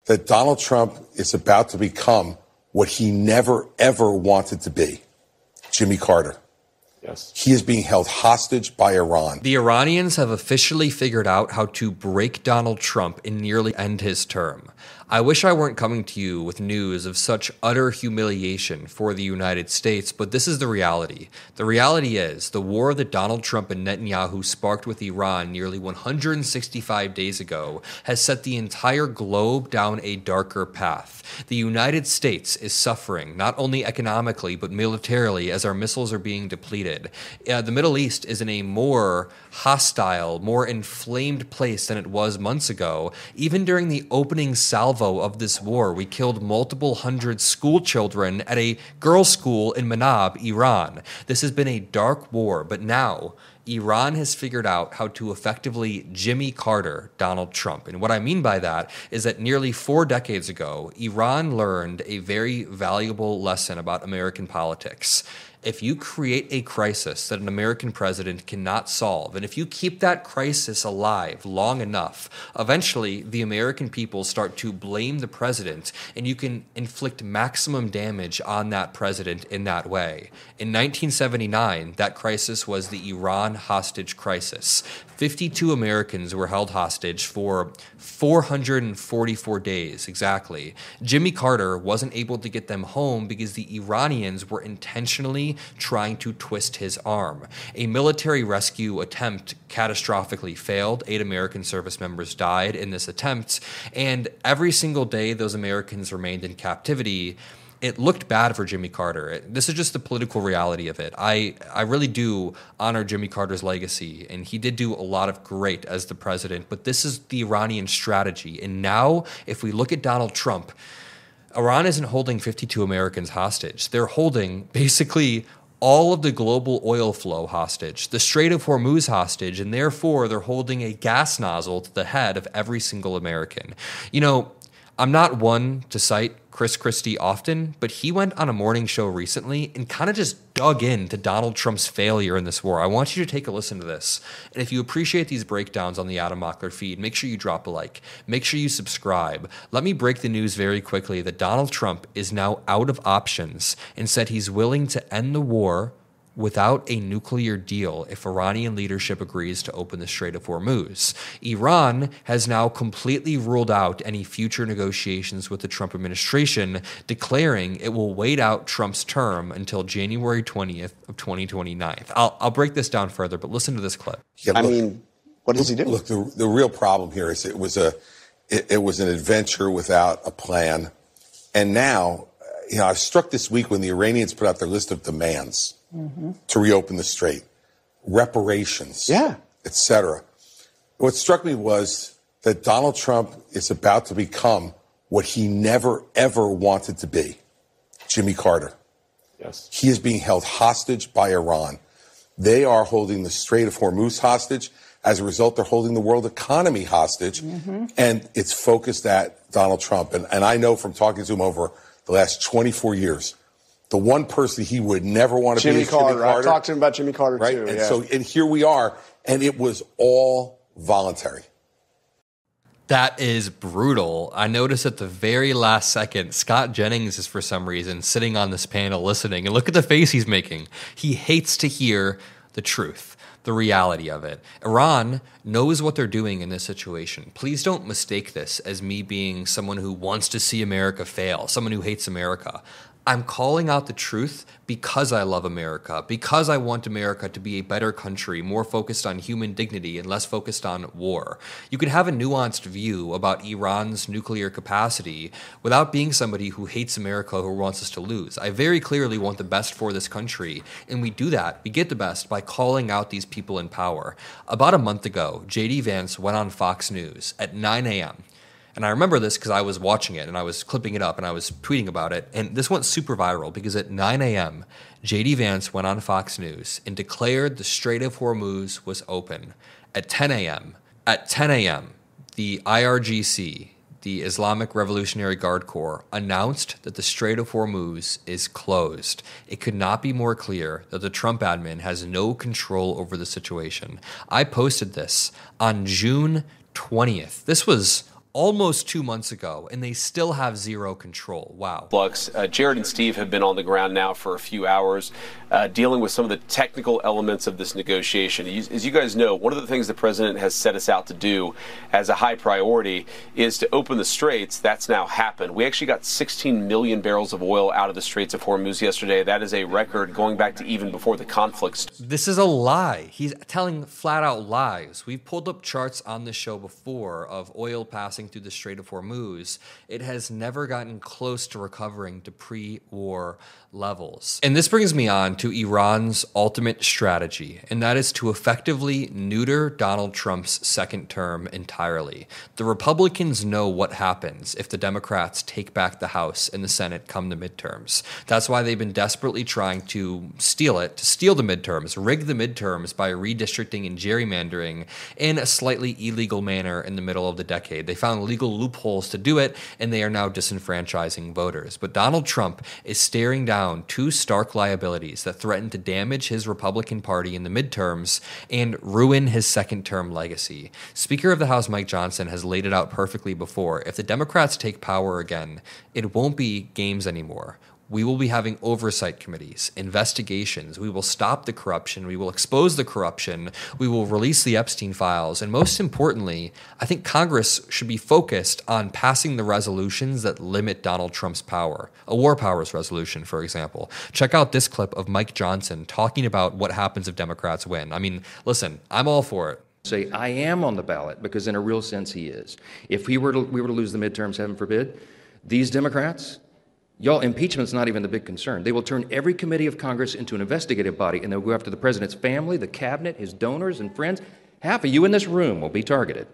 that Donald Trump is about to become what he never, ever wanted to be, Jimmy Carter. Yes. He is being held hostage by Iran. The Iranians have officially figured out how to break Donald Trump and nearly end his term. I wish I weren't coming to you with news of such utter humiliation for the United States, but this is the reality. The reality is the war that Donald Trump and Netanyahu sparked with Iran nearly 165 days ago has set the entire globe down a darker path. The United States is suffering, not only economically, but militarily, as our missiles are being depleted. The Middle East is in a more hostile, more inflamed place than it was months ago. Even during the opening salvo of this war, we killed multiple hundred school children at a girls' school in Manab, Iran. This has been a dark war, but now Iran has figured out how to effectively Jimmy Carter Donald Trump. And what I mean by that is that nearly 4 decades ago, Iran learned a very valuable lesson about American politics. If you create a crisis that an American president cannot solve, and if you keep that crisis alive long enough, eventually the American people start to blame the president, and you can inflict maximum damage on that president in that way. In 1979, that crisis was the Iran hostage crisis. 52 Americans were held hostage for 444 days, exactly. Jimmy Carter wasn't able to get them home because the Iranians were intentionally trying to twist his arm. A military rescue attempt catastrophically failed. 8 American service members died in this attempt, and every single day those Americans remained in captivity. It looked bad for Jimmy Carter. This is just the political reality of it. I really do honor Jimmy Carter's legacy, and he did do a lot of great as the president, but this is the Iranian strategy. And now, if we look at Donald Trump, Iran isn't holding 52 Americans hostage. They're holding basically all of the global oil flow hostage, the Strait of Hormuz hostage, and therefore they're holding a gas nozzle to the head of every single American. You know, I'm not one to cite Chris Christie often, but he went on a morning show recently and kind of just dug into Donald Trump's failure in this war. I want you to take a listen to this. And if you appreciate these breakdowns on the Adam Mockler feed, make sure you drop a like. Make sure you subscribe. Let me break the news very quickly that Donald Trump is now out of options and said he's willing to end the war without a nuclear deal if Iranian leadership agrees to open the Strait of Hormuz. Iran has now completely ruled out any future negotiations with the Trump administration, declaring it will wait out Trump's term until January 20th of 2029. I'll break this down further, but listen to this clip. Yeah, look, what does he do? Look, the real problem here is it was an adventure without a plan. And now, I was struck this week when the Iranians put out their list of demands to reopen the strait, reparations, etc. What struck me was that Donald Trump is about to become what he never, ever wanted to be, Jimmy Carter. Yes. He is being held hostage by Iran. They are holding the Strait of Hormuz hostage. As a result, they're holding the world economy hostage, and it's focused at Donald Trump. And I know from talking to him over the last 24 years, the one person he would never want to be is Jimmy Carter. I've talked to him about Jimmy Carter, right? too. And and here we are, and it was all voluntary. That is brutal. I noticed at the very last second, Scott Jennings is for some reason sitting on this panel listening, and look at the face he's making. He hates to hear the truth, the reality of it. Iran knows what they're doing in this situation. Please don't mistake this as me being someone who wants to see America fail, someone who hates America. I'm calling out the truth because I love America, because I want America to be a better country, more focused on human dignity and less focused on war. You can have a nuanced view about Iran's nuclear capacity without being somebody who hates America, who wants us to lose. I very clearly want the best for this country, and we do that. We get the best by calling out these people in power. About a month ago, J.D. Vance went on Fox News at 9 a.m., and I remember this because I was watching it and I was clipping it up and I was tweeting about it. And this went super viral because at 9 a.m., J.D. Vance went on Fox News and declared the Strait of Hormuz was open. At 10 a.m., the IRGC, the Islamic Revolutionary Guard Corps, announced that the Strait of Hormuz is closed. It could not be more clear that the Trump admin has no control over the situation. I posted this on June 20th. This was almost 2 months ago, and they still have zero control. Wow. Flux. Jared and Steve have been on the ground now for a few hours, dealing with some of the technical elements of this negotiation. As you guys know, one of the things the president has set us out to do as a high priority is to open the straits. That's now happened. We actually got 16 million barrels of oil out of the Straits of Hormuz yesterday. That is a record going back to even before the conflict. This is a lie. He's telling flat out lies. We've pulled up charts on the show before of oil passing through the Strait of Hormuz. It has never gotten close to recovering to pre-war levels. And this brings me on to Iran's ultimate strategy, and that is to effectively neuter Donald Trump's second term entirely. The Republicans know what happens if the Democrats take back the House and the Senate come the midterms. That's why they've been desperately trying to steal the midterms, rig the midterms by redistricting and gerrymandering in a slightly illegal manner in the middle of the decade. They found legal loopholes to do it, and they are now disenfranchising voters. But Donald Trump is staring down two stark liabilities that threaten to damage his Republican Party in the midterms and ruin his second-term legacy. Speaker of the House Mike Johnson has laid it out perfectly before. If the Democrats take power again, it won't be games anymore. We will be having oversight committees, investigations. We will stop the corruption. We will expose the corruption. We will release the Epstein files. And most importantly, I think Congress should be focused on passing the resolutions that limit Donald Trump's power. A war powers resolution, for example. Check out this clip of Mike Johnson talking about what happens if Democrats win. I mean, listen, I'm all for it. Say, I am on the ballot, because in a real sense he is. If we were to lose the midterms, heaven forbid, these Democrats, y'all, impeachment's not even the big concern. They will turn every committee of Congress into an investigative body, and they'll go after the president's family, the cabinet, his donors and friends. Half of you in this room will be targeted.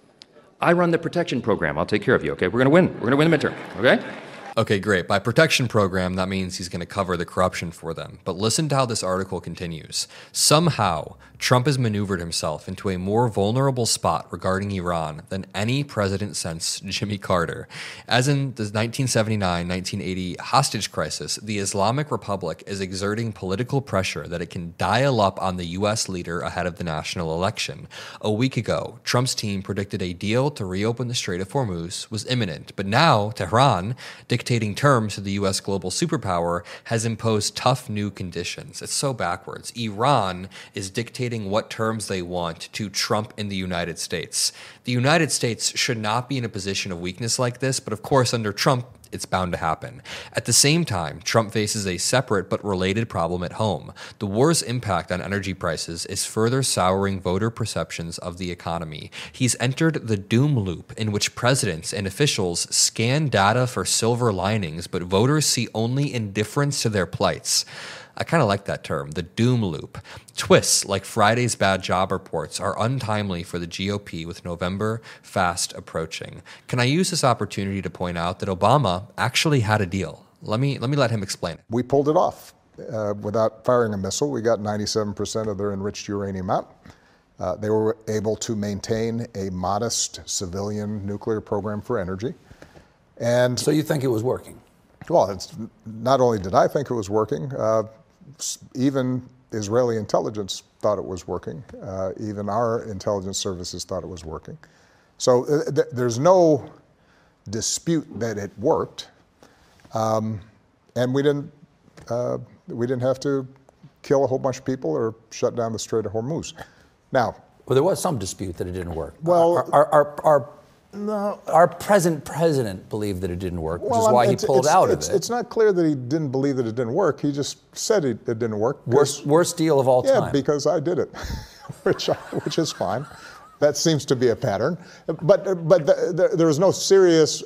I run the protection program. I'll take care of you, okay? We're going to win. We're going to win the midterm, okay? Okay, great. By protection program, that means he's going to cover the corruption for them. But listen to how this article continues. Somehow, Trump has maneuvered himself into a more vulnerable spot regarding Iran than any president since Jimmy Carter. As in the 1979-1980 hostage crisis, the Islamic Republic is exerting political pressure that it can dial up on the U.S. leader ahead of the national election. A week ago, Trump's team predicted a deal to reopen the Strait of Hormuz was imminent. But now, Tehran, dictating terms to the U.S. global superpower, has imposed tough new conditions. It's so backwards. Iran is dictating what terms they want to Trump in the United States. The United States should not be in a position of weakness like this, but of course, under Trump, it's bound to happen. At the same time, Trump faces a separate but related problem at home. The war's impact on energy prices is further souring voter perceptions of the economy. He's entered the doom loop in which presidents and officials scan data for silver linings, but voters see only indifference to their plights. I kind of like that term, the doom loop. Twists like Friday's bad job reports are untimely for the GOP with November fast approaching. Can I use this opportunity to point out that Obama actually had a deal? Let me let him explain it. We pulled it off without firing a missile. We got 97% of their enriched uranium out. They were able to maintain a modest civilian nuclear program for energy. And so you think it was working? Well, it's not only did I think it was working, even Israeli intelligence thought it was working. Even our intelligence services thought it was working. So there's no dispute that it worked, and we didn't have to kill a whole bunch of people or shut down the Strait of Hormuz. Now, well, there was some dispute that it didn't work. Well, our present president believed that it didn't work, which is why he pulled out of it. It's not clear that he didn't believe that it didn't work. He just said it didn't work. Worst deal of all time. Yeah, because I did it, which is fine. That seems to be a pattern. But there was no serious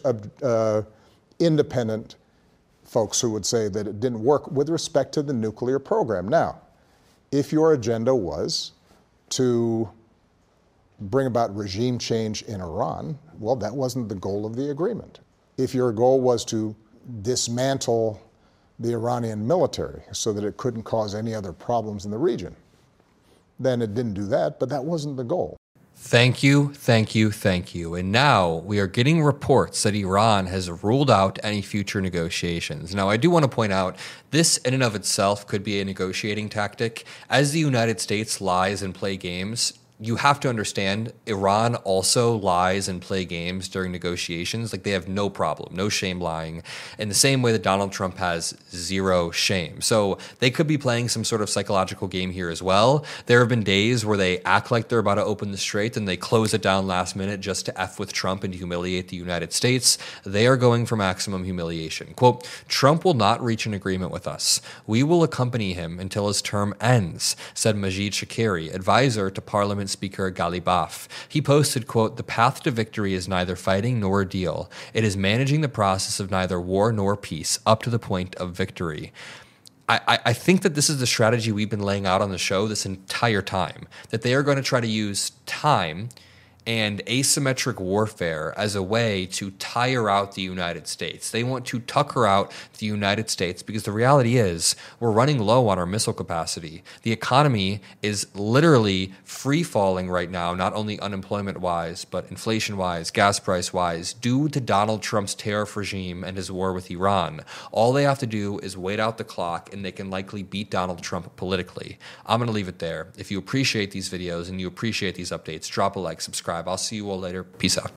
independent folks who would say that it didn't work with respect to the nuclear program. Now, if your agenda was to bring about regime change in Iran, well, that wasn't the goal of the agreement. If your goal was to dismantle the Iranian military so that it couldn't cause any other problems in the region, then it didn't do that, but that wasn't the goal. Thank you, thank you, thank you. And now we are getting reports that Iran has ruled out any future negotiations. Now, I do want to point out, this in and of itself could be a negotiating tactic. As the United States lies and play games, you have to understand Iran also lies and play games during negotiations. Like, they have no problem, no shame lying, in the same way that Donald Trump has zero shame. So they could be playing some sort of psychological game here as well. There have been days where they act like they're about to open the Strait and they close it down last minute just to F with Trump and humiliate the United States. They are going for maximum humiliation. Quote, Trump will not reach an agreement with us. We will accompany him until his term ends, said Majid Shakeri, advisor to Parliament Speaker Ghalibaf. He posted, quote, the path to victory is neither fighting nor a deal. It is managing the process of neither war nor peace up to the point of victory. I think that this is the strategy we've been laying out on the show this entire time, that they are going to try to use time and asymmetric warfare as a way to tire out the United States. They want to tucker out the United States because the reality is we're running low on our missile capacity. The economy is literally free falling right now, not only unemployment-wise, but inflation-wise, gas price-wise, due to Donald Trump's tariff regime and his war with Iran. All they have to do is wait out the clock and they can likely beat Donald Trump politically. I'm going to leave it there. If you appreciate these videos and you appreciate these updates, drop a like, subscribe. I'll see you all later. Peace out.